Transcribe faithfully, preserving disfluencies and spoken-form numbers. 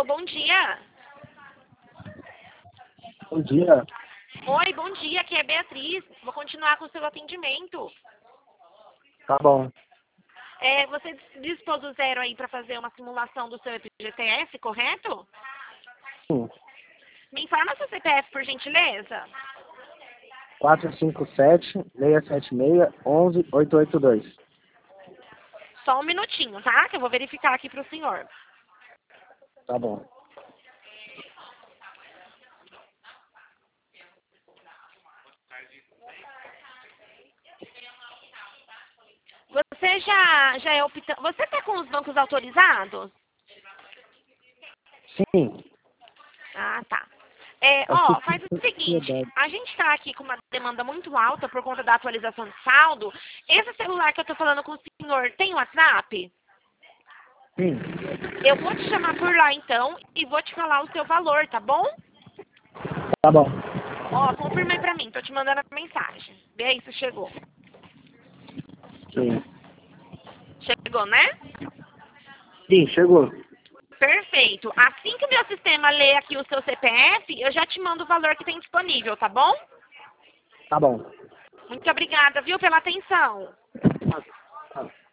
bom dia. Bom dia. Oi, bom dia, aqui é Beatriz. Vou continuar com o seu atendimento. Tá bom. É, você dispôs o zero aí para fazer uma simulação do seu F G T S, correto? Sim. Me informa seu C P F, por gentileza. quatro cinco sete, seis sete seis, um um, oito oito dois. Só um minutinho, tá? Que eu vou verificar aqui para o senhor. Tá bom. Você já, já é optando... Você está com os bancos autorizados? Sim. Ah, tá. É, Acho ó, que faz o sim, seguinte, verdade. a gente está aqui com uma demanda muito alta por conta da atualização de saldo. Esse celular que eu estou falando com o senhor tem WhatsApp? Sim. Eu vou te chamar por lá então e vou te falar o seu valor, tá bom? Tá bom. Ó, confirma aí pra mim, tô te mandando a mensagem. Vê aí se chegou. Sim. Chegou, né? Sim, chegou. Perfeito. Assim que o meu sistema lê aqui o seu C P F, eu já te mando o valor que tem disponível, tá bom? Tá bom. Muito obrigada, viu, pela atenção. Tá.